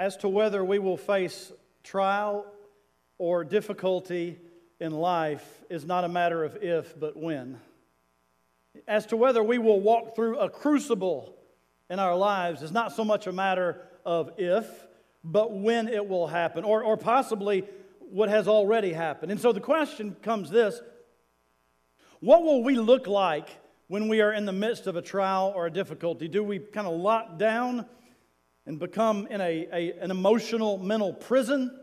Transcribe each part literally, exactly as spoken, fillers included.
as to whether we will face trial or difficulty in life is not a matter of if, but when. As to whether we will walk through a crucible in our lives is not so much a matter of if, but when it will happen, or, or possibly what has already happened. And so the question comes this: what will we look like when we are in the midst of a trial or a difficulty? Do we kind of lock down and become in a, a, an emotional, mental prison?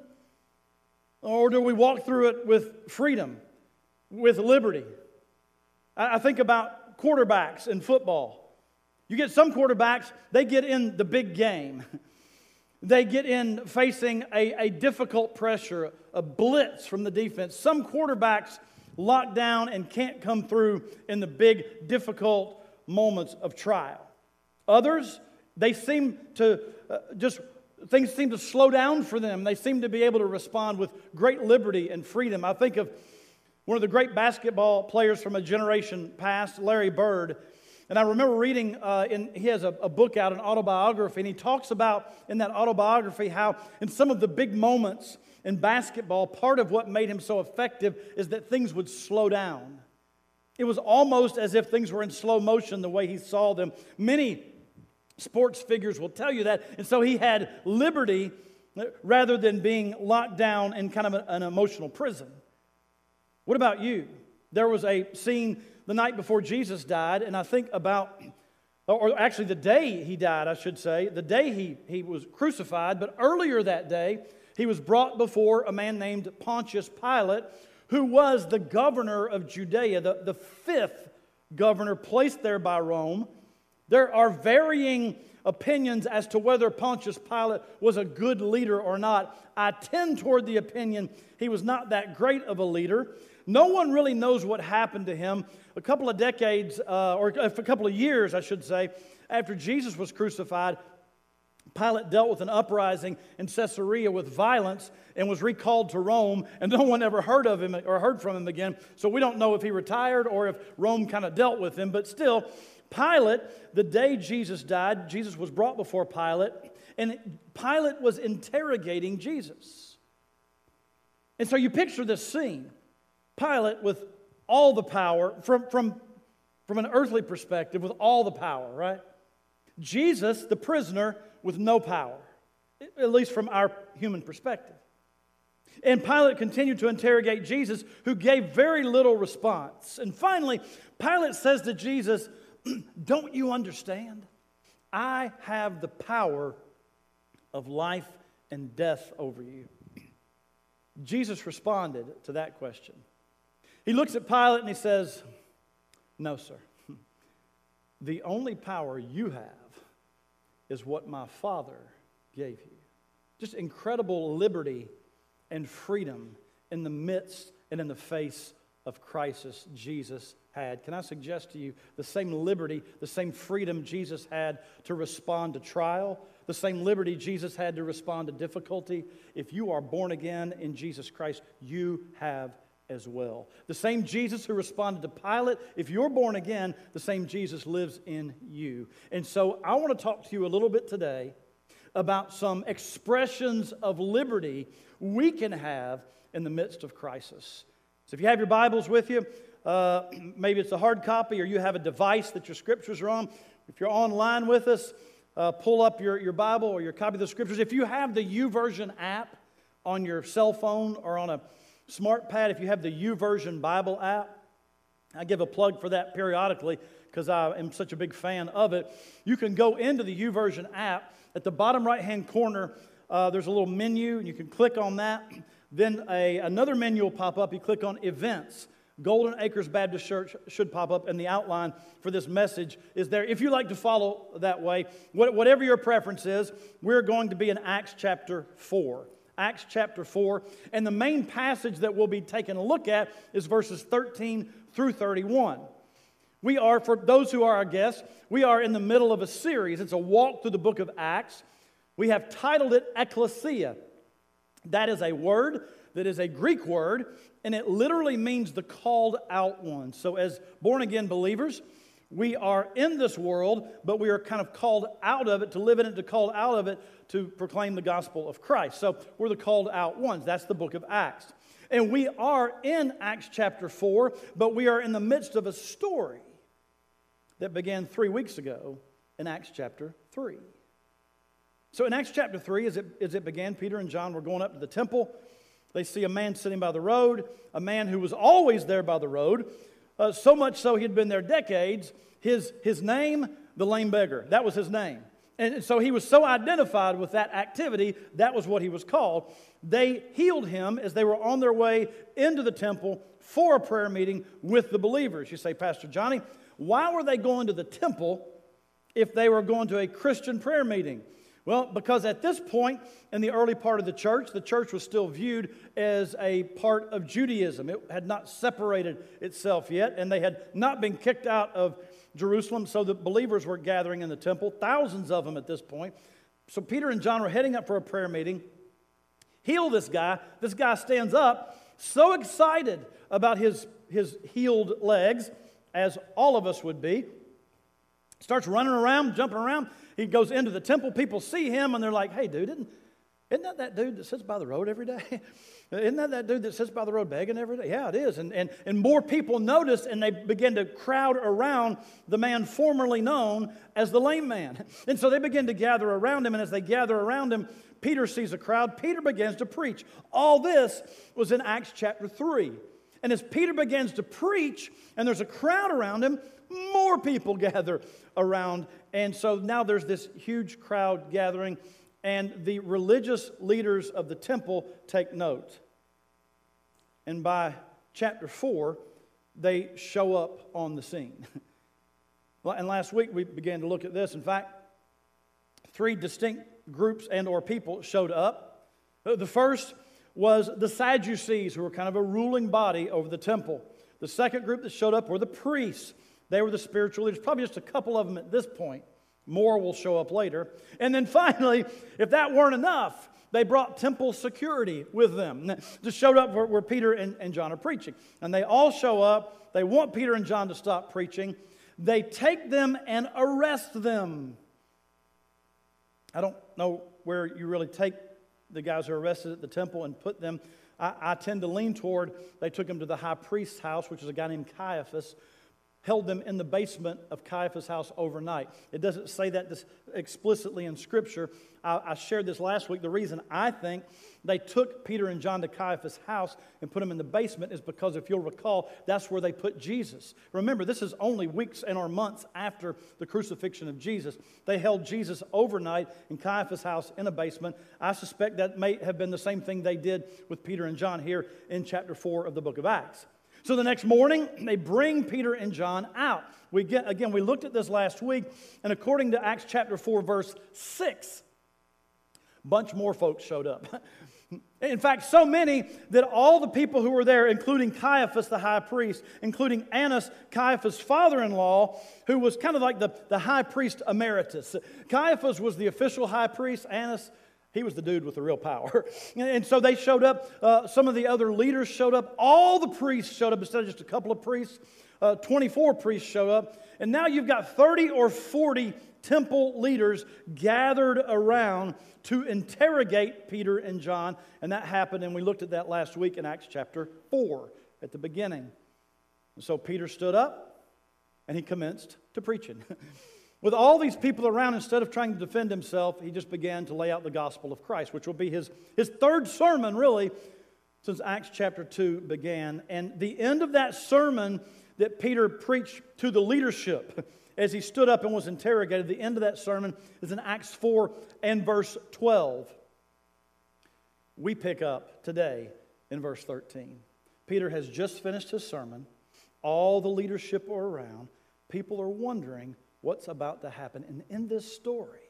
Or do we walk through it with freedom, with liberty? I, I think about quarterbacks in football. You get some quarterbacks, they get in the big game. They get in facing a, a difficult pressure, a blitz from the defense. Some quarterbacks lock down and can't come through in the big, difficult moments of trial. Others, they seem to uh, just, things seem to slow down for them. They seem to be able to respond with great liberty and freedom. I think of one of the great basketball players from a generation past, Larry Bird. And I remember reading, uh, in, he has a, a book out, an autobiography, and he talks about in that autobiography how in some of the big moments in basketball, part of what made him so effective is that things would slow down. It was almost as if things were in slow motion the way he saw them. Many sports figures will tell you that. And so he had liberty rather than being locked down in kind of an emotional prison. What about you? There was a scene the night before Jesus died, and I think about, or actually the day he died, I should say, the day he, he was crucified, but earlier that day, he was brought before a man named Pontius Pilate, who was the governor of Judea, the, the fifth governor placed there by Rome. There are varying opinions as to whether Pontius Pilate was a good leader or not. I tend toward the opinion he was not that great of a leader. No one really knows what happened to him. A couple of decades, uh, or a couple of years, I should say, after Jesus was crucified, Pilate dealt with an uprising in Caesarea with violence and was recalled to Rome, and no one ever heard of him or heard from him again. So we don't know if he retired or if Rome kind of dealt with him. But still, Pilate, the day Jesus died, Jesus was brought before Pilate, and Pilate was interrogating Jesus. And so you picture this scene. Pilate with all the power, from, from, from an earthly perspective, with all the power, right? Jesus, the prisoner, with no power, at least from our human perspective. And Pilate continued to interrogate Jesus, who gave very little response. And finally, Pilate says to Jesus, "Don't you understand? I have the power of life and death over you." Jesus responded to that question. He looks at Pilate and he says, "No, sir. The only power you have is what my Father gave you." Just incredible liberty and freedom in the midst and in the face of crisis Jesus had. Can I suggest to you the same liberty, the same freedom Jesus had to respond to trial, the same liberty Jesus had to respond to difficulty? If you are born again in Jesus Christ, you have as well. The same Jesus who responded to Pilate, if you're born again, the same Jesus lives in you. And so I want to talk to you a little bit today about some expressions of liberty we can have in the midst of crisis. So if you have your Bibles with you, uh, maybe it's a hard copy or you have a device that your scriptures are on. If you're online with us, uh, pull up your, your Bible or your copy of the scriptures. If you have the YouVersion app on your cell phone or on a smart pad, if you have the YouVersion Bible app, I give a plug for that periodically because I am such a big fan of it. You can go into the YouVersion app. At the bottom right-hand corner, uh, there's a little menu, and you can click on that. Then a, another menu will pop up. You click on Events. Golden Acres Baptist Church should pop up, and the outline for this message is there. If you like to follow that way, whatever your preference is, we're going to be in Acts chapter four. Acts chapter four, and the main passage that we'll be taking a look at is verses thirteen through thirty-one. We are, for those who are our guests, we are in the middle of a series. It's a walk through the book of Acts. We have titled it Ecclesia. That is a word that is a Greek word, and it literally means the called out one. So as born-again believers, We are in this world, but we are kind of called out of it, to live in it, to called out of it, to proclaim the gospel of Christ. So we're the called out ones. That's the book of Acts. And we are in Acts chapter four, but we are in the midst of a story that began three weeks ago in Acts chapter three. So in Acts chapter three, as it, as it began, Peter and John were going up to the temple. They see a man sitting by the road, a man who was always there by the road, uh, so much so he had been there decades. His, his name, the lame beggar. That was his name. And so he was so identified with that activity, that was what he was called. They healed him as they were on their way into the temple for a prayer meeting with the believers. You say, Pastor Johnny, why were they going to the temple if they were going to a Christian prayer meeting? Well, because at this point in the early part of the church, the church was still viewed as a part of Judaism. It had not separated itself yet, and they had not been kicked out of Jerusalem, so the believers were gathering in the temple, thousands of them at this point. So Peter and John were heading up for a prayer meeting. Heal this guy. This guy stands up, so excited about his, his healed legs, as all of us would be. Starts running around, jumping around. He goes into the temple. People see him, and they're like, hey, dude, isn't, isn't that that dude that sits by the road every day? Isn't that that dude that sits by the road begging every day? Yeah, it is. And, and, and more people notice, and they begin to crowd around the man formerly known as the lame man. And so they begin to gather around him, and as they gather around him, Peter sees a crowd. Peter begins to preach. All this was in Acts chapter three. And as Peter begins to preach, and there's a crowd around him, more people gather around. And so now there's this huge crowd gathering, and the religious leaders of the temple take note. And by chapter four, they show up on the scene. And last week we began to look at this. In fact, three distinct groups and or people showed up. The first was the Sadducees, who were kind of a ruling body over the temple. The second group that showed up were the priests. They were the spiritual leaders, probably just a couple of them at this point. More will show up later. And then finally, if that weren't enough, they brought temple security with them. Just showed up where, where Peter and, and John are preaching. And they all show up. They want Peter and John to stop preaching. They take them and arrest them. I don't know where you really take the guys who are arrested at the temple and put them. I, I tend to lean toward they took them to the high priest's house, which is a guy named Caiaphas, held them in the basement of Caiaphas' house overnight. It doesn't say that this explicitly in Scripture. I, I shared this last week. The reason I think they took Peter and John to Caiaphas' house and put them in the basement is because, if you'll recall, that's where they put Jesus. Remember, this is only weeks and or months after the crucifixion of Jesus. They held Jesus overnight in Caiaphas' house in a basement. I suspect that may have been the same thing they did with Peter and John here in chapter four of the book of Acts. So the next morning, they bring Peter and John out. We get, again, we looked at this last week, and according to Acts chapter four, verse six, a bunch more folks showed up. In fact, so many that all the people who were there, including Caiaphas, the high priest, including Annas, Caiaphas' father-in-law, who was kind of like the, the high priest emeritus. Caiaphas was the official high priest. Annas, he was the dude with the real power. And so they showed up. Uh, some of the other leaders showed up. All the priests showed up instead of just a couple of priests. Uh, twenty-four priests showed up. And now you've got thirty or forty temple leaders gathered around to interrogate Peter and John. And that happened, and we looked at that last week in Acts chapter four at the beginning. And so Peter stood up, and he commenced to preaching. With all these people around, instead of trying to defend himself, he just began to lay out the gospel of Christ, which will be his, his third sermon, really, since Acts chapter two began. And the end of that sermon that Peter preached to the leadership as he stood up and was interrogated, the end of that sermon is in Acts four and verse twelve. We pick up today in verse thirteen. Peter has just finished his sermon. All the leadership are around. People are wondering what's about to happen. And in this story,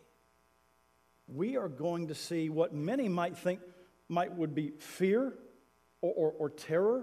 we are going to see what many might think might would be fear or, or, or terror,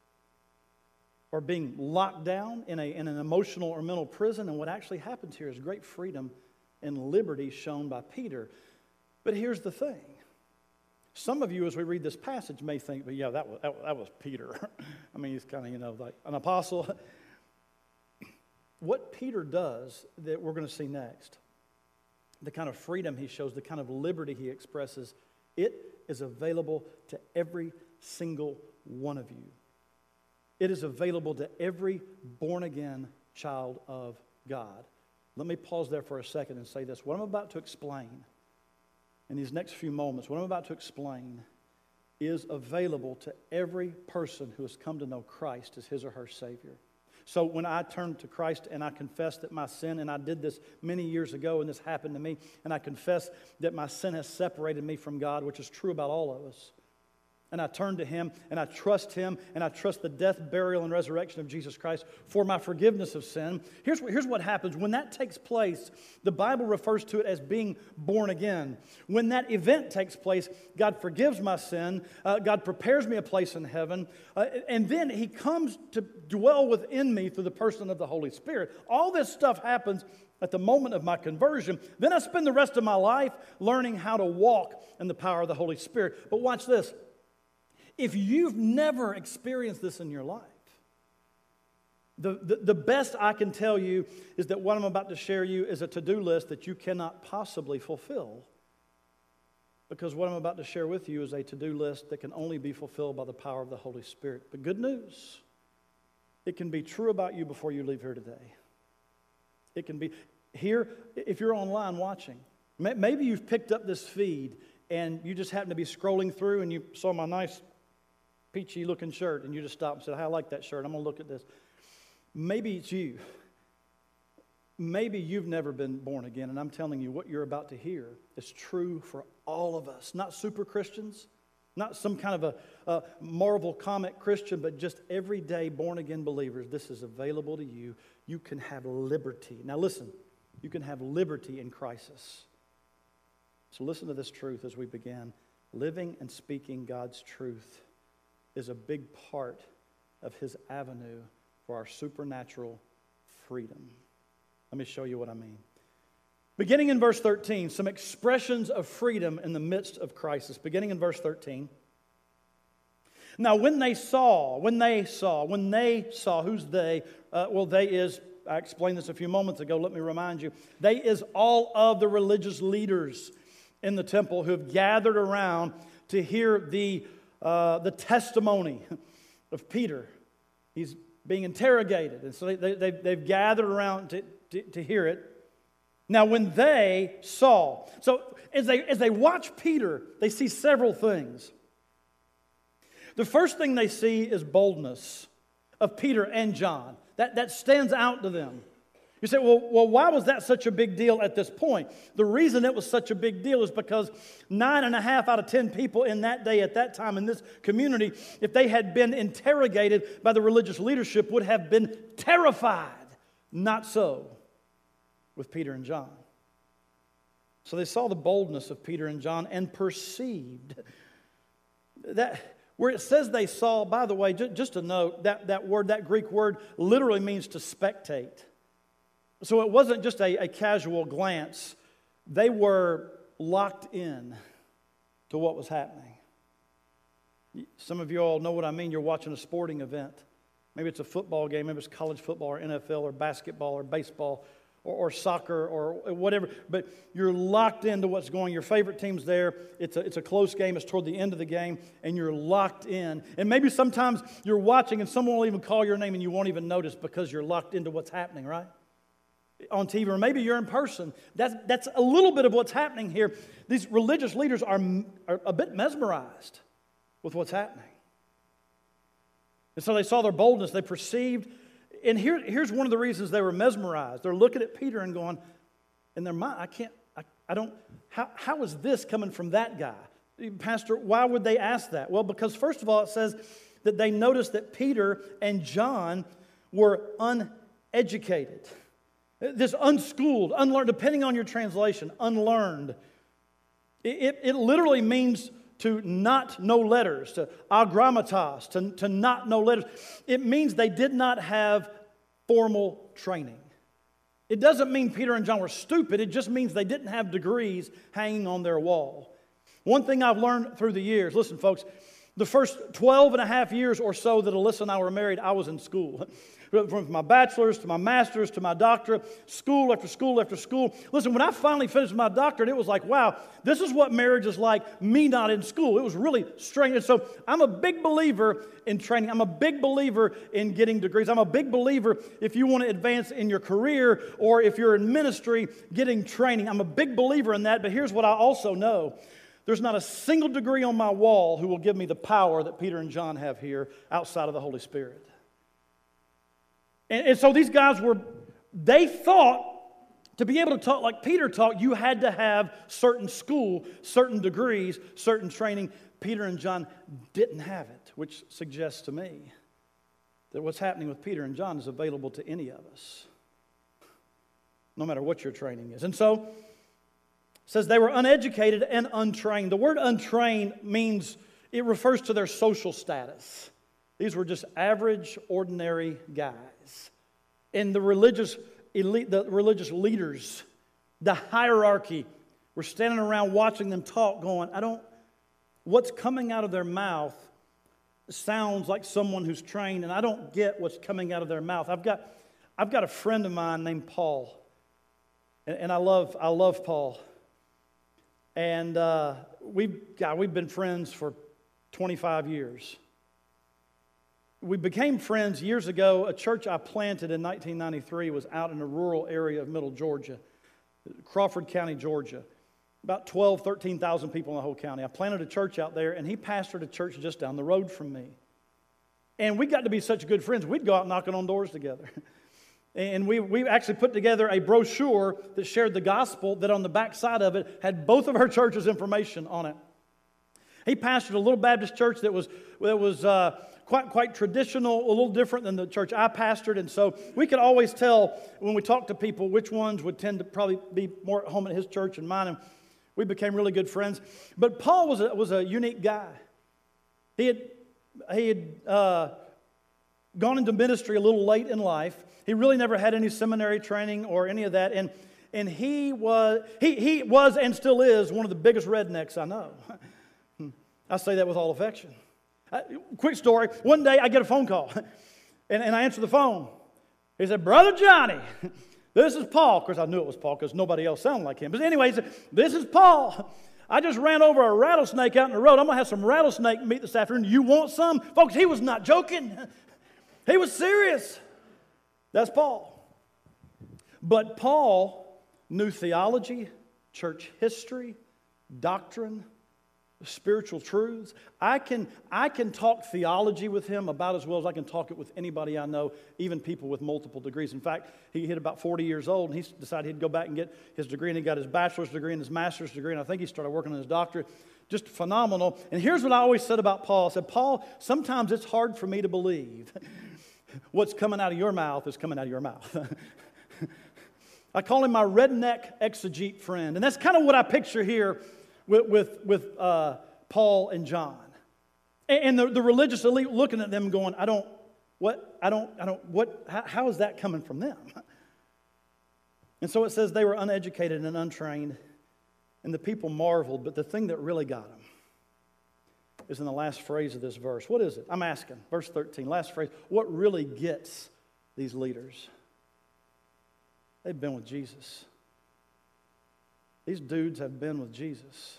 or being locked down in, a, in an emotional or mental prison. And what actually happens here is great freedom and liberty shown by Peter. But here's the thing. Some of you, as we read this passage, may think, well, yeah, that was, that, that was Peter. I mean, he's kind of, you know, like an apostle. what Peter does that we're going to see next, the kind of freedom he shows, the kind of liberty he expresses, it is available to every single one of you. It is available to every born-again child of God. Let me pause there for a second and say this. What I'm about to explain in these next few moments, what I'm about to explain is available to every person who has come to know Christ as his or her Savior. So when I turn to Christ and I confess that my sin, and I did this many years ago and this happened to me, and I confess that my sin has separated me from God, which is true about all of us, and I turn to Him and I trust Him and I trust the death, burial, and resurrection of Jesus Christ for my forgiveness of sin. Here's what, here's what happens. When that takes place, the Bible refers to it as being born again. When that event takes place, God forgives my sin. Uh, God prepares me a place in heaven. Uh, and then He comes to dwell within me through the person of the Holy Spirit. All this stuff happens at the moment of my conversion. Then I spend the rest of my life learning how to walk in the power of the Holy Spirit. But watch this. If you've never experienced this in your life, the, the, the best I can tell you is that what I'm about to share you is a to-do list that you cannot possibly fulfill, because what I'm about to share with you is a to-do list that can only be fulfilled by the power of the Holy Spirit. But good news, it can be true about you before you leave here today. It can be here, if you're online watching. Maybe you've picked up this feed and you just happen to be scrolling through and you saw my nice peachy looking shirt and you just stopped and said, hey, I like that shirt. I'm going to look at this. Maybe it's you. Maybe you've never been born again, and I'm telling you what you're about to hear is true for all of us. Not super Christians, not some kind of a, a Marvel comic Christian, but just everyday born again believers. This is available to you. You can have liberty. Now listen, you can have liberty in crisis. So listen to this truth as we begin. Living and speaking God's truth is a big part of His avenue for our supernatural freedom. Let me show you what I mean. Beginning in verse thirteen, some expressions of freedom in the midst of crisis. Beginning in verse thirteen. Now when they saw, when they saw, when they saw, who's they? Uh, well, they is, I explained this a few moments ago, let me remind you. They is all of the religious leaders in the temple who have gathered around to hear the Uh, the testimony of Peter. He's being interrogated. And so they, they, they've, they've gathered around to, to, to hear it. Now when they saw, so as they, as they watch Peter, they see several things. The first thing they see is boldness of Peter and John. That, that stands out to them. You say, well, well, why was that such a big deal at this point? The reason it was such a big deal is because nine and a half out of ten people in that day, at that time, in this community, if they had been interrogated by the religious leadership, would have been terrified. Not so with Peter and John. So they saw the boldness of Peter and John and perceived that. Where it says they saw, by the way, just a note, that, that word, that Greek word, literally means to spectate. So it wasn't just a, a casual glance. They were locked in to what was happening. Some of you all know what I mean. You're watching a sporting event. Maybe it's a football game. Maybe it's college football or N F L or basketball or baseball or, or soccer or whatever. But you're locked into what's going on. Your favorite team's there. It's a, it's a close game. It's toward the end of the game. And you're locked in. And maybe sometimes you're watching and someone will even call your name and you won't even notice because you're locked into what's happening, right? On T V, or maybe you're in person. That's, that's a little bit of what's happening here. These religious leaders are, are a bit mesmerized with what's happening. And so they saw their boldness. They perceived. And here, here's one of the reasons they were mesmerized. They're looking at Peter and going, in their mind, I can't, I, I don't, how, how is this coming from that guy? Pastor, why would they ask that? Well, because first of all, it says that they noticed that Peter and John were uneducated. This unschooled, unlearned, depending on your translation, unlearned. It, it, it literally means to not know letters, to agrammatos, to, to not know letters. It means they did not have formal training. It doesn't mean Peter and John were stupid. It just means they didn't have degrees hanging on their wall. One thing I've learned through the years, listen folks, The first twelve and a half years or so that Alyssa and I were married, I was in school. From my bachelor's to my master's to my doctorate, school after school after school. Listen, when I finally finished my doctorate, it was like, wow, this is what marriage is like, me not in school. It was really strange. And so I'm a big believer in training. I'm a big believer in getting degrees. I'm a big believer if you want to advance in your career or if you're in ministry, getting training. I'm a big believer in that, but here's what I also know. There's not a single degree on my wall who will give me the power that Peter and John have here outside of the Holy Spirit. And, and so these guys were, they thought to be able to talk like Peter talked, you had to have certain school, certain degrees, certain training. Peter and John didn't have it, which suggests to me that what's happening with Peter and John is available to any of us, no matter what your training is. And so, it says they were uneducated and untrained. The word untrained means, it refers to their social status. These were just average, ordinary guys. And the religious elite, the religious leaders, the hierarchy, were standing around watching them talk, going, I don't, what's coming out of their mouth sounds like someone who's trained, and I don't get what's coming out of their mouth. I've got, I've got a friend of mine named Paul, and, and I love, I love Paul. And uh, we've, God, we've been friends for twenty-five years. We became friends years ago. A church I planted in nineteen ninety-three was out in a rural area of middle Georgia, Crawford County, Georgia. About twelve, thirteen thousand people in the whole county. I planted a church out there, and he pastored a church just down the road from me. And we got to be such good friends, we'd go out knocking on doors together. And we, we actually put together a brochure that shared the gospel that on the back side of it had both of our churches' information on it. He pastored a little Baptist church that was, that was uh, quite, quite traditional, a little different than the church I pastored. And so we could always tell when we talked to people which ones would tend to probably be more at home at his church and mine. And we became really good friends. But Paul was a, was a unique guy. He had, he had uh, gone into ministry a little late in life. He really never had any seminary training or any of that. And, and he, was, he, he was and still is one of the biggest rednecks I know. I say that with all affection. Uh, quick story. One day I get a phone call, and, and I answer the phone. He said, Brother Johnny, this is Paul. Of course, I knew it was Paul because nobody else sounded like him. But anyway, he said, this is Paul. I just ran over a rattlesnake out in the road. I'm going to have some rattlesnake meat this afternoon. You want some? Folks, he was not joking. He was serious. That's Paul. But Paul knew theology, church history, doctrine, spiritual truths. I can, I can talk theology with him about as well as I can talk it with anybody I know, even people with multiple degrees. In fact, he hit about forty years old, and he decided he'd go back and get his degree, and he got his bachelor's degree and his master's degree, and I think he started working on his doctorate. Just phenomenal. And here's what I always said about Paul. I said, Paul, sometimes it's hard for me to believe what's coming out of your mouth is coming out of your mouth. I call him my redneck exegete friend. And that's kind of what I picture here with, with, with uh, Paul and John. And, and the, the religious elite looking at them going, I don't, what, I don't, I don't, what, how, how is that coming from them? And so it says they were uneducated and untrained, and the people marveled. But the thing that really got them is in the last phrase of this verse. What is it? I'm asking. Verse thirteen, last phrase. What really gets these leaders? They've been with Jesus. These dudes have been with Jesus,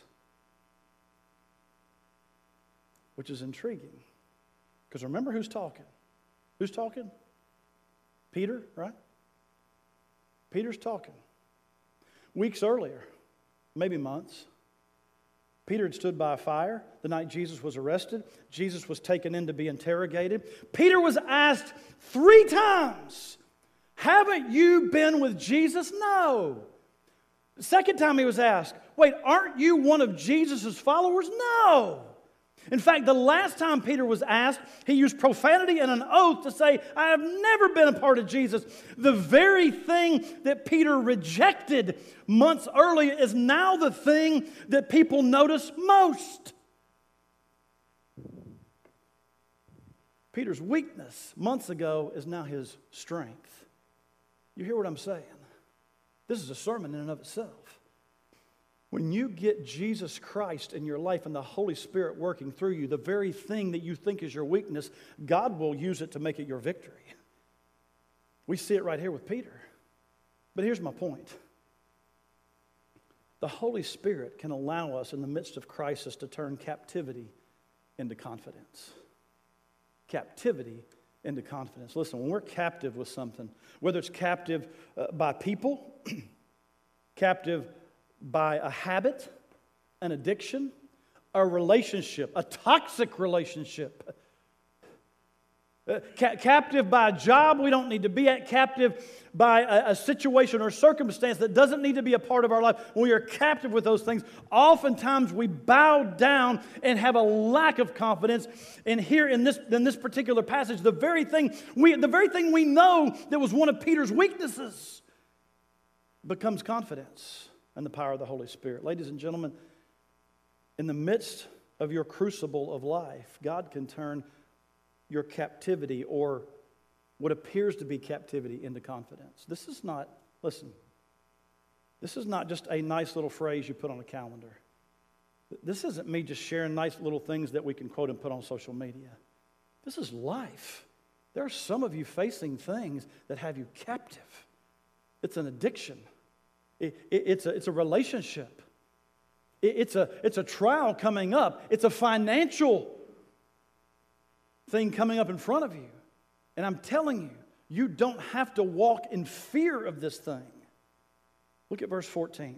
which is intriguing. Because remember who's talking. Who's talking? Peter, right? Peter's talking. Weeks earlier, maybe months, Peter had stood by a fire the night Jesus was arrested. Jesus was taken in to be interrogated. Peter was asked three times, haven't you been with Jesus? No. The second time he was asked, wait, aren't you one of Jesus' followers? No. In fact, the last time Peter was asked, he used profanity and an oath to say, I have never been a part of Jesus. The very thing that Peter rejected months earlier is now the thing that people notice most. Peter's weakness months ago is now his strength. You hear what I'm saying? This is a sermon in and of itself. When you get Jesus Christ in your life and the Holy Spirit working through you, the very thing that you think is your weakness, God will use it to make it your victory. We see it right here with Peter. But here's my point. The Holy Spirit can allow us in the midst of crisis to turn captivity into confidence. Captivity into confidence. Listen, when we're captive with something, whether it's captive uh, by people, captive by a habit, an addiction, a relationship, a toxic relationship, uh, ca- captive by a job we don't need to be at, captive by a, a situation or circumstance that doesn't need to be a part of our life. When we are captive with those things, oftentimes we bow down and have a lack of confidence. And here in this, in this particular passage, the very thing we, the very thing we know that was one of Peter's weaknesses becomes confidence and the power of the Holy Spirit. Ladies and gentlemen, in the midst of your crucible of life, God can turn your captivity or what appears to be captivity into confidence. This is not, listen, this is not just a nice little phrase you put on a calendar. This isn't me just sharing nice little things that we can quote and put on social media. This is life. There are some of you facing things that have you captive. It's an addiction. It, it, it's, a, it's a relationship. It, it's, a, it's a trial coming up. It's a financial thing coming up in front of you. And I'm telling you, you don't have to walk in fear of this thing. Look at verse fourteen.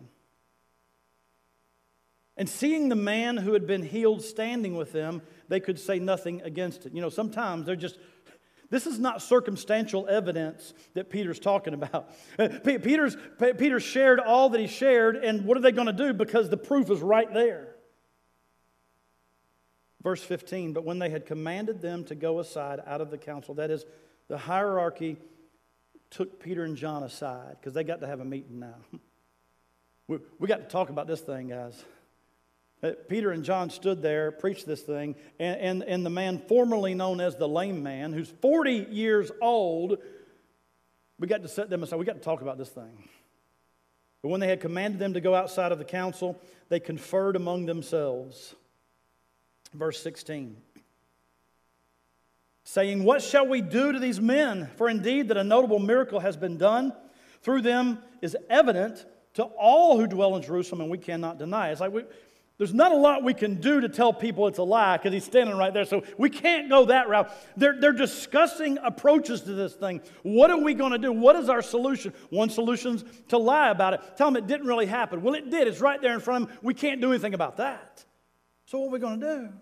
And seeing the man who had been healed standing with them, they could say nothing against it. You know, sometimes they're just... This is not circumstantial evidence that Peter's talking about. Peter's, Peter shared all that he shared, and what are they going to do? Because the proof is right there. Verse fifteen, but when they had commanded them to go aside out of the council, that is, the hierarchy took Peter and John aside, because they got to have a meeting now. We, we got to talk about this thing, guys. Peter and John stood there, preached this thing, and, and, and the man formerly known as the lame man, who's forty years old, we got to set them aside. We got to talk about this thing. But when they had commanded them to go outside of the council, they conferred among themselves. Verse sixteen. Saying, what shall we do to these men? For indeed that a notable miracle has been done through them is evident to all who dwell in Jerusalem, and we cannot deny it. It's like we... There's not a lot we can do to tell people it's a lie because he's standing right there. So we can't go that route. They're, they're discussing approaches to this thing. What are we going to do? What is our solution? One solution's to lie about it. Tell them it didn't really happen. Well, it did. It's right there in front of them. We can't do anything about that. So what are we going to do?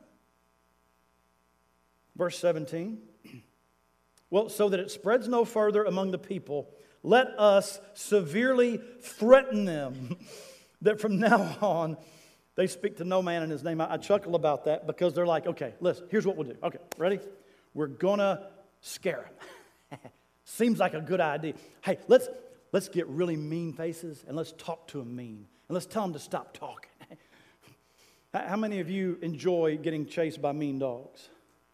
Verse seventeen. Well, so that it spreads no further among the people, let us severely threaten them that from now on they speak to no man in his name. I, I chuckle about that because they're like, okay, listen, here's what we'll do. Okay, ready? We're going to scare them. Seems like a good idea. Hey, let's let's get really mean faces and let's talk to them mean. And let's tell them to stop talking. How many of you enjoy getting chased by mean dogs?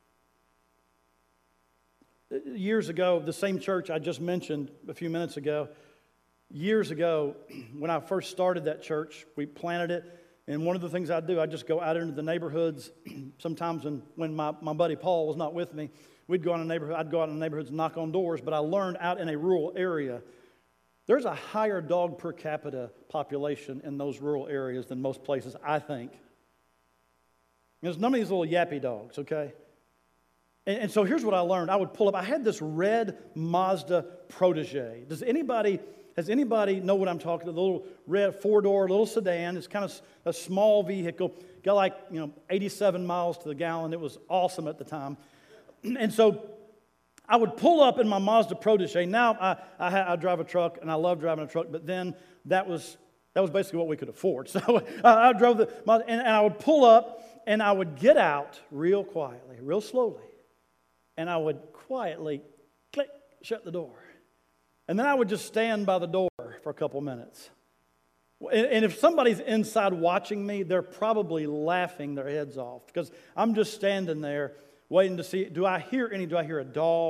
Years ago, the same church I just mentioned a few minutes ago, years ago, when I first started that church, we planted it. And one of the things I do, I just go out into the neighborhoods. Sometimes when, when my, my buddy Paul was not with me, we'd go out in the neighborhood. I'd go out in the neighborhoods and knock on doors. But I learned out in a rural area, there's a higher dog per capita population in those rural areas than most places, I think. There's none of these little yappy dogs, okay? And, and so here's what I learned. I would pull up. I had this red Mazda Protege. Does anybody... Does anybody know what I'm talking about? The little red four-door little sedan. It's kind of a small vehicle. Got like, you know, eighty-seven miles to the gallon. It was awesome at the time. And so I would pull up in my Mazda Protege. Now I, I, I drive a truck, and I love driving a truck, but then that was that was basically what we could afford. So I, I drove the Mazda, and, and I would pull up, and I would get out real quietly, real slowly, and I would quietly click, shut the door. And then I would just stand by the door for a couple minutes. And if somebody's inside watching me, they're probably laughing their heads off because I'm just standing there waiting to see, do I hear any, do I hear a dog?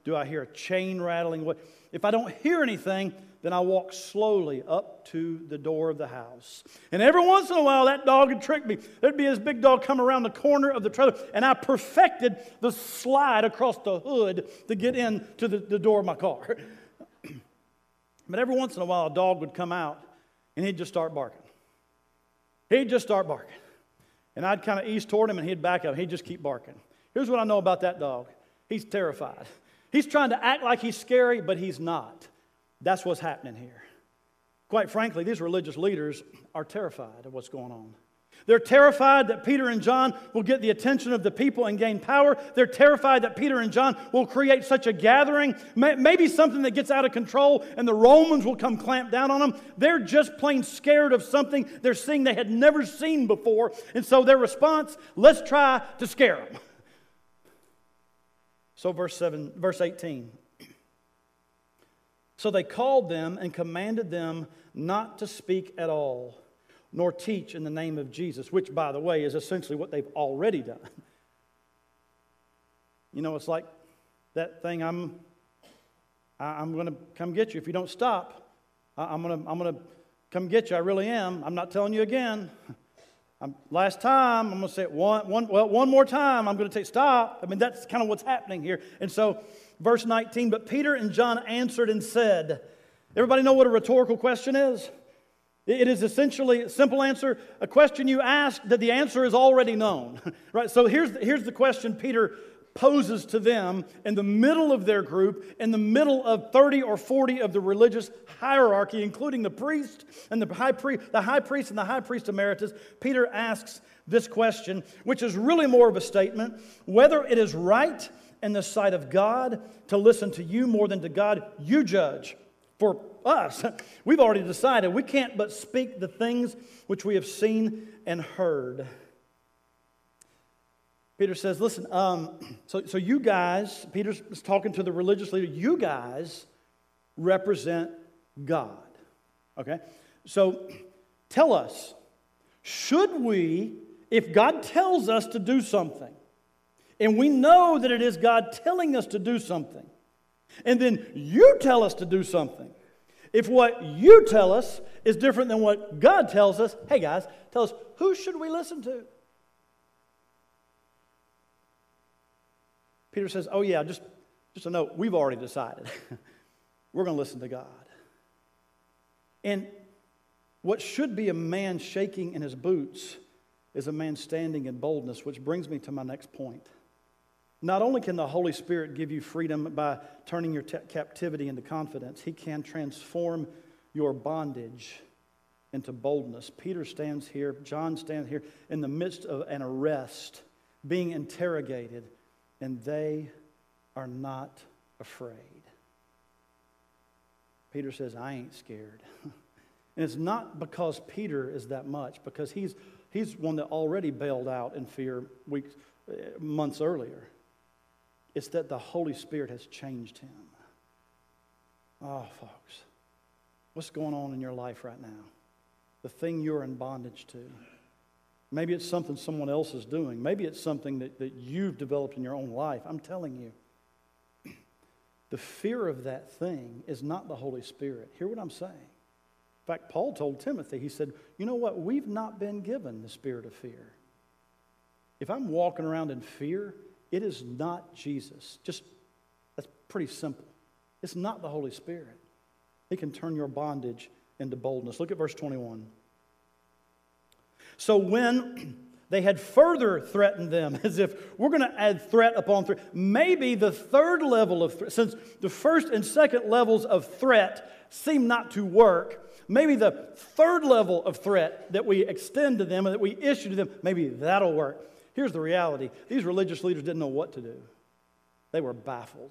Do I hear a chain rattling? What? If I don't hear anything, then I walk slowly up to the door of the house. And every once in a while, that dog would trick me. There'd be this big dog come around the corner of the trailer, and I perfected the slide across the hood to get into the, the door of my car. But every once in a while, a dog would come out, and he'd just start barking. He'd just start barking. And I'd kind of ease toward him, and he'd back up. He'd just keep barking. Here's what I know about that dog. He's terrified. He's trying to act like he's scary, but he's not. That's what's happening here. Quite frankly, these religious leaders are terrified of what's going on. They're terrified that Peter and John will get the attention of the people and gain power. They're terrified that Peter and John will create such a gathering, maybe something that gets out of control, and the Romans will come clamp down on them. They're just plain scared of something they're seeing they had never seen before. And so their response, let's try to scare them. So verse seven, verse eighteen. So they called them and commanded them not to speak at all, nor teach in the name of Jesus, which, by the way, is essentially what they've already done. You know, it's like that thing, I'm, I'm going to come get you if you don't stop. I'm going to, I'm going to come get you. I really am. I'm not telling you again. I'm, last time, I'm going to say it one, one, well, one more time. I'm going to take stop. I mean, that's kind of what's happening here. And so, verse nineteen, but Peter and John answered and said, everybody know what a rhetorical question is? It is essentially a simple answer, a question you ask that the answer is already known. Right? So here's, here's the question Peter poses to them in the middle of their group, in the middle of thirty or forty of the religious hierarchy, including the priest and the high priest, the high priest and the high priest emeritus. Peter asks this question, which is really more of a statement, whether it is right in the sight of God to listen to you more than to God, you judge. For us, we've already decided we can't but speak the things which we have seen and heard. Peter says, listen, um, so, so you guys, Peter's talking to the religious leader, you guys represent God. Okay? So tell us, should we, if God tells us to do something, and we know that it is God telling us to do something, and then you tell us to do something, if what you tell us is different than what God tells us, hey guys, tell us, who should we listen to? Peter says, oh yeah, just, just a note, we've already decided. We're going to listen to God. And what should be a man shaking in his boots is a man standing in boldness, which brings me to my next point. Not only can the Holy Spirit give you freedom by turning your t- captivity into confidence, He can transform your bondage into boldness. Peter stands here, John stands here in the midst of an arrest, being interrogated, and they are not afraid. Peter says, I ain't scared. And it's not because Peter is that much, because he's, he's one that already bailed out in fear weeks, months earlier. It's that the Holy Spirit has changed him. Oh, folks, what's going on in your life right now? The thing you're in bondage to. Maybe it's something someone else is doing. Maybe it's something that, that you've developed in your own life. I'm telling you, the fear of that thing is not the Holy Spirit. Hear what I'm saying. In fact, Paul told Timothy, he said, you know what? We've not been given the spirit of fear. If I'm walking around in fear, it is not Jesus. Just, that's pretty simple. It's not the Holy Spirit. He can turn your bondage into boldness. Look at verse twenty-one. So when they had further threatened them, as if we're going to add threat upon threat, maybe the third level of threat, since the first and second levels of threat seem not to work, maybe the third level of threat that we extend to them and that we issue to them, maybe that'll work. Here's the reality. These religious leaders didn't know what to do. They were baffled.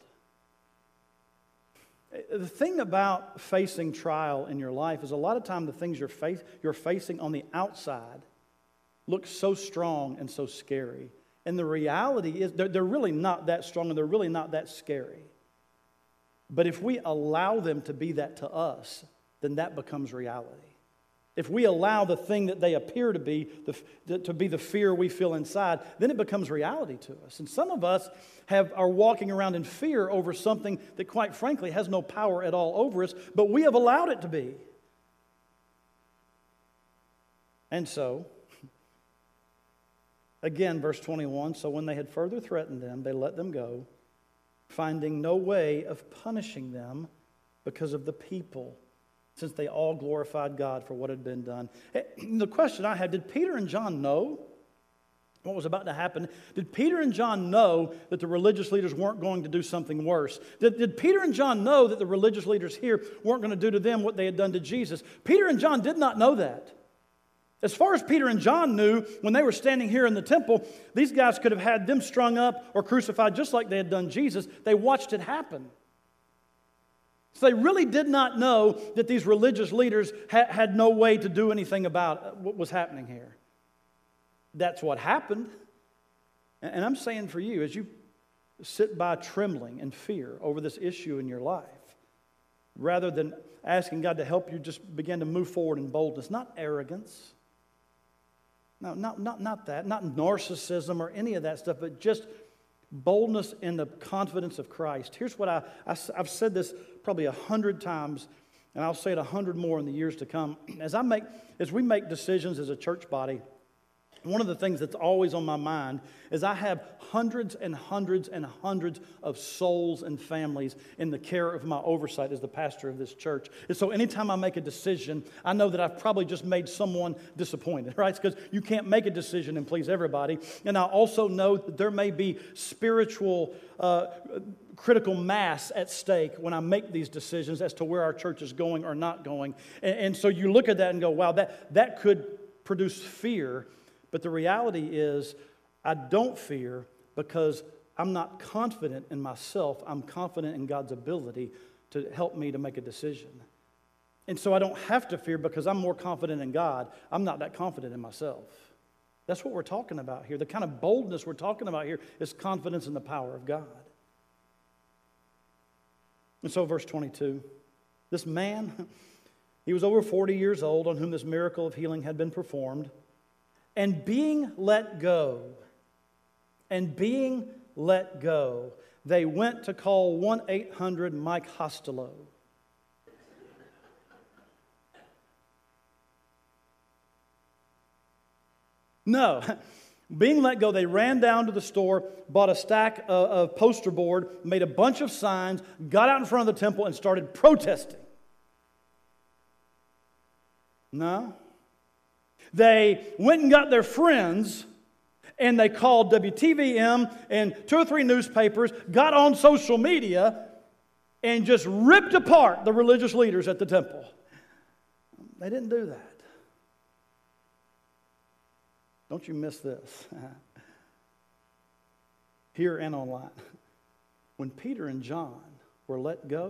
The thing about facing trial in your life is a lot of time the things you're, face, you're facing on the outside look so strong and so scary. And the reality is they're, they're really not that strong and they're really not that scary. But if we allow them to be that to us, then that becomes reality. if we allow the thing that they appear to be, the, to be the fear we feel inside, then it becomes reality to us. And some of us have, are walking around in fear over something that, quite frankly, has no power at all over us, but we have allowed it to be. And so, again, verse twenty-one, so when they had further threatened them, they let them go, finding no way of punishing them because of the people, since they all glorified God for what had been done. The question I had, did Peter and John know what was about to happen? Did Peter and John know that the religious leaders weren't going to do something worse? Did, did Peter and John know that the religious leaders here weren't going to do to them what they had done to Jesus? Peter and John did not know that. As far as Peter and John knew, when they were standing here in the temple, these guys could have had them strung up or crucified just like they had done Jesus. They watched it happen. So they really did not know that these religious leaders ha- had no way to do anything about what was happening here. That's what happened. And I'm saying for you, as you sit by trembling and fear over this issue in your life, rather than asking God to help you, just begin to move forward in boldness, not arrogance, no, not, not, not that, not narcissism or any of that stuff, but just boldness in the confidence of Christ. Here's what I, I, I've said this probably a hundred times, and I'll say it a hundred more in the years to come. As I make, as we make decisions as a church body, one of the things that's always on my mind is I have hundreds and hundreds and hundreds of souls and families in the care of my oversight as the pastor of this church. And so anytime I make a decision, I know that I've probably just made someone disappointed, right? Because you can't make a decision and please everybody. And I also know that there may be spiritual uh, critical mass at stake when I make these decisions as to where our church is going or not going. And, and so you look at that and go, wow, that, that could produce fear. But the reality is, I don't fear because I'm not confident in myself. I'm confident in God's ability to help me to make a decision. And so I don't have to fear because I'm more confident in God. I'm not that confident in myself. That's what we're talking about here. The kind of boldness we're talking about here is confidence in the power of God. And so verse twenty-two, this man, he was over forty years old on whom this miracle of healing had been performed. And being let go, and being let go, they went to call one eight hundred Mike Costello. No, being let go, they ran down to the store, bought a stack of, of poster board, made a bunch of signs, got out in front of the temple and started protesting. No. They went and got their friends, and they called W T V M and two or three newspapers, got on social media, and just ripped apart the religious leaders at the temple. They didn't do that. Don't you miss this. Here and online. When Peter and John were let go,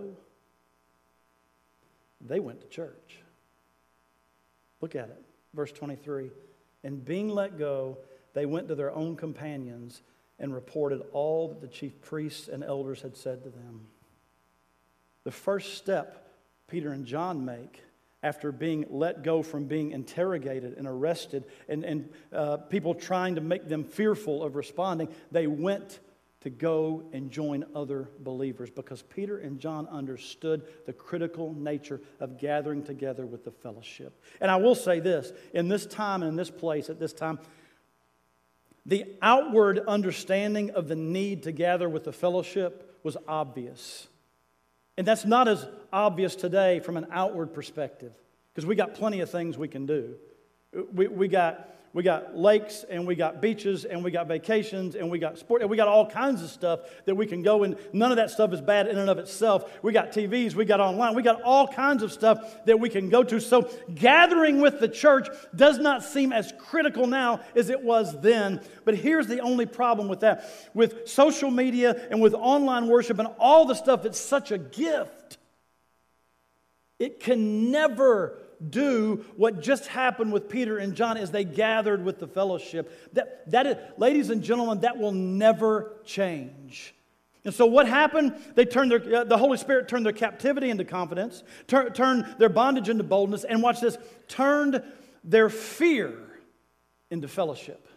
they went to church. Look at it. Verse twenty-three, and being let go, they went to their own companions and reported all that the chief priests and elders had said to them. The first step Peter and John make after being let go from being interrogated and arrested and, and uh, people trying to make them fearful of responding, they went to go and join other believers because Peter and John understood the critical nature of gathering together with the fellowship. And I will say this, in this time and in this place at this time, the outward understanding of the need to gather with the fellowship was obvious. And that's not as obvious today from an outward perspective because we got plenty of things we can do. We, we got... We got lakes, and we got beaches, and we got vacations, and we got sport, and we got all kinds of stuff that we can go, and none of that stuff is bad in and of itself. We got T Vs, we got online, we got all kinds of stuff that we can go to. So gathering with the church does not seem as critical now as it was then. But here's the only problem with that. With social media and with online worship and all the stuff, it's such a gift. It can never do what just happened with Peter and John as they gathered with the fellowship. That, that is, ladies and gentlemen, that will never change. And so what happened? They turned their, uh, the Holy Spirit turned their captivity into confidence, tur- turned their bondage into boldness, and watch this, turned their fear into fellowship.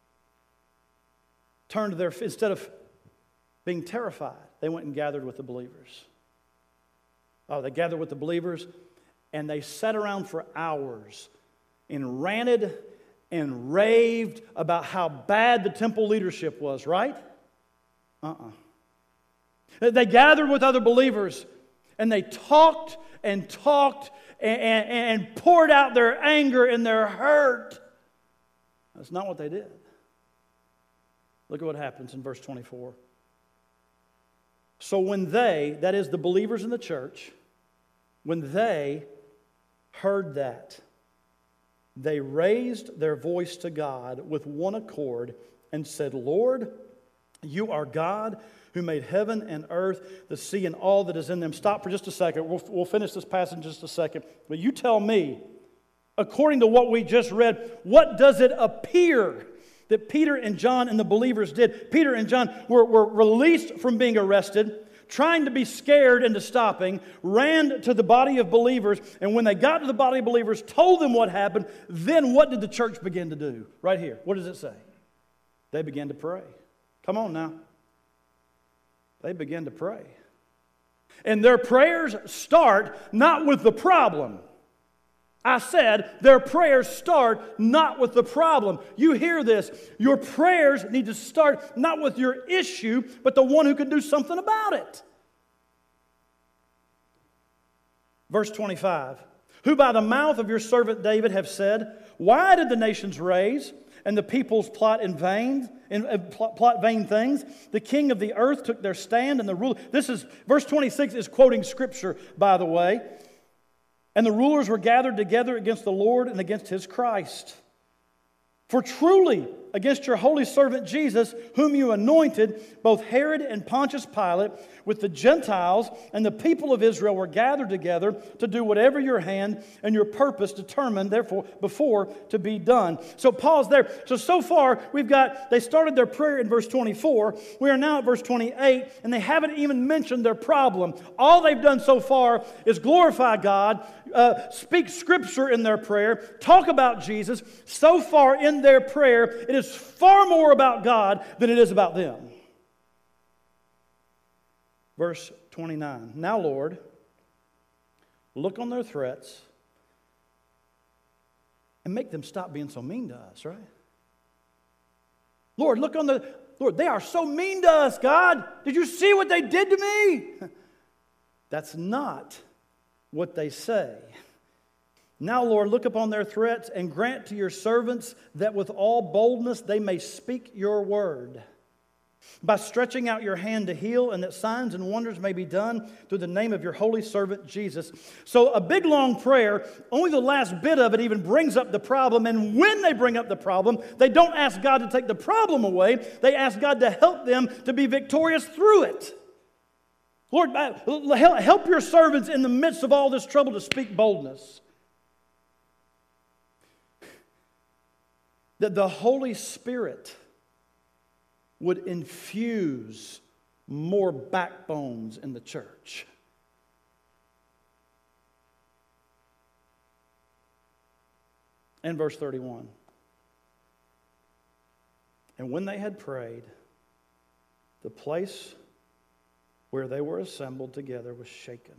Turned their, instead of being terrified, they went and gathered with the believers. Oh, they gathered with the believers, and they sat around for hours and ranted and raved about how bad the temple leadership was, right? Uh-uh. They gathered with other believers, and they talked and talked and, and, and poured out their anger and their hurt. That's not what they did. Look at what happens in verse twenty-four. So when they, that is the believers in the church, when they heard that, they raised their voice to God with one accord and said, Lord, you are God who made heaven and earth, the sea, and all that is in them. Stop for just a second. We'll, we'll finish this passage in just a second. But you tell me, according to what we just read, what does it appear that Peter and John and the believers did? Peter and John were, were released from being arrested, trying to be scared into stopping, ran to the body of believers, and when they got to the body of believers, told them what happened. Then what did the church begin to do? Right here. What does it say? They began to pray. Come on now. They began to pray. And their prayers start not with the problem. I said their prayers start not with the problem. You hear this. Your prayers need to start not with your issue, but the one who can do something about it. Verse twenty-five. Who by the mouth of your servant David have said, why did the nations raise and the peoples plot in vain, and uh, plot, plot vain things? The king of the earth took their stand, and the ruler. This is verse twenty-six is quoting scripture, by the way. And the rulers were gathered together against the Lord and against his Christ. For truly, against your holy servant Jesus, whom you anointed, both Herod and Pontius Pilate, with the Gentiles and the people of Israel were gathered together to do whatever your hand and your purpose determined, therefore, before to be done. So Paul's there. So, so far, we've got, they started their prayer in verse twenty-four. We are now at verse twenty-eight, and they haven't even mentioned their problem. All they've done so far is glorify God, uh, speak scripture in their prayer, talk about Jesus. So far in their prayer, it is far more about God than it is about them. Verse twenty-nine. Now, Lord, look on their threats and make them stop being so mean to us, right? Lord, look on the... Lord, they are so mean to us, God. Did you see what they did to me? That's not what they say. Now, Lord, look upon their threats and grant to your servants that with all boldness they may speak your word, by stretching out your hand to heal, and that signs and wonders may be done through the name of your holy servant Jesus. So a big long prayer, only the last bit of it even brings up the problem. And when they bring up the problem, they don't ask God to take the problem away. They ask God to help them to be victorious through it. Lord, help your servants in the midst of all this trouble to speak boldness. That the Holy Spirit would infuse more backbones in the church. And verse thirty-one. And when they had prayed, the place where they were assembled together was shaken.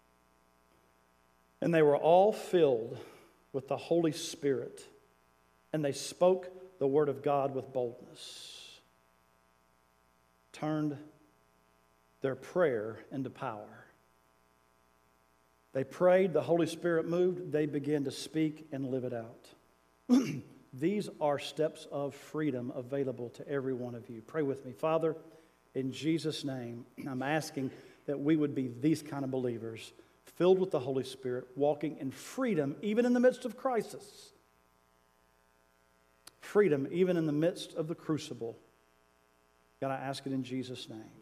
And they were all filled with the Holy Spirit, and they spoke the word of God with boldness. Turned their prayer into power. They prayed, the Holy Spirit moved, they began to speak and live it out. These are steps of freedom available to every one of you. Pray with me. Father, in Jesus' name, I'm asking that we would be these kind of believers, filled with the Holy Spirit, walking in freedom even in the midst of crisis. Freedom even in the midst of the crucible. God, I ask it in Jesus' name.